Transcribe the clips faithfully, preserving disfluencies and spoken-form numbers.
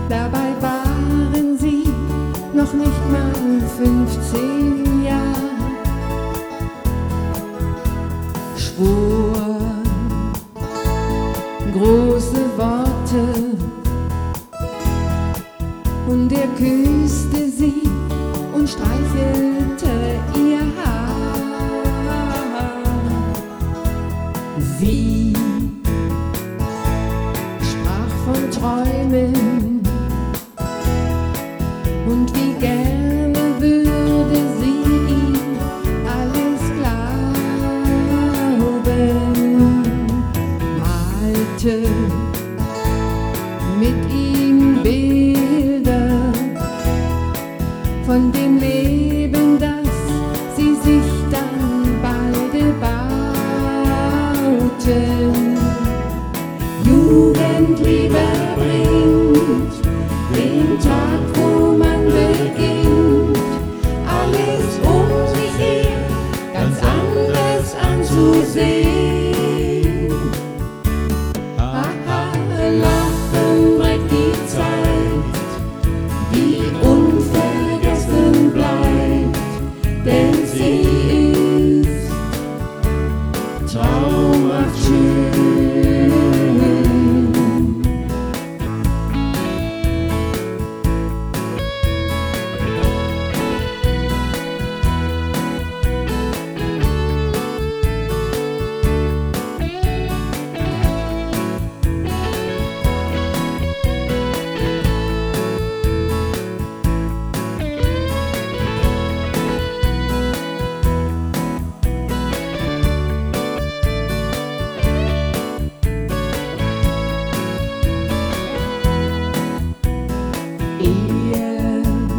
Dabei waren sie noch nicht mal fünfzehn Jahre. Schwur große Worte und er küsste sie und streichelte ihr Haar. Sie sprach von Träumen und wie gerne würde sie ihm alles glauben, malte mit ihm Bilder von dem Leben, das sie sich dann beide bauten. Jugendliebe bringt den Tag, wo man beginnt, alles um sich her ganz anders anzusehen. Haha, Lachen bringt die Zeit, die unvergessen bleibt, denn sie ist traumhaft schön. Er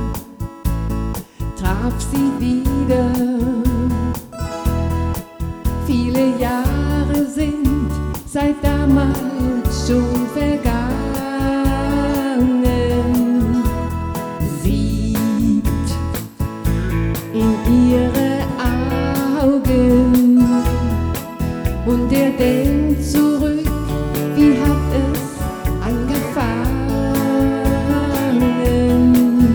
traf sie wieder. Viele Jahre sind seit damals schon vergangen. Sieht in ihre Augen und er denkt zurück, wie hat es angefangen.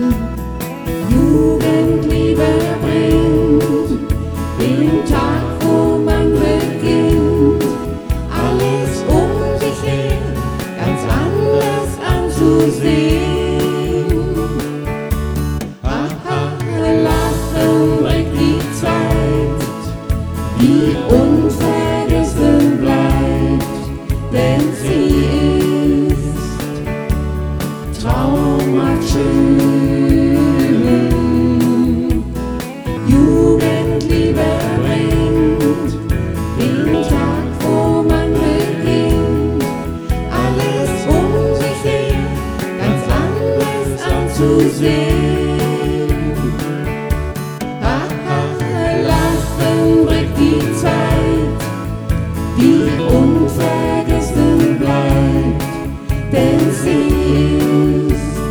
Jugendliebe bringt den Tag, wo man beginnt, alles um sich her ganz anders anzusehen. Haha, Lachen bringt die Zeit, die unvergessen bleibt, denn sie ist traumhaft schön. Jugendliebe bringt den Tag, wo man beginnt, alles um sich her ganz anders anzusehen. Haha, Lachen bringt die Zeit, die unvergessen bleibt, denn sie ist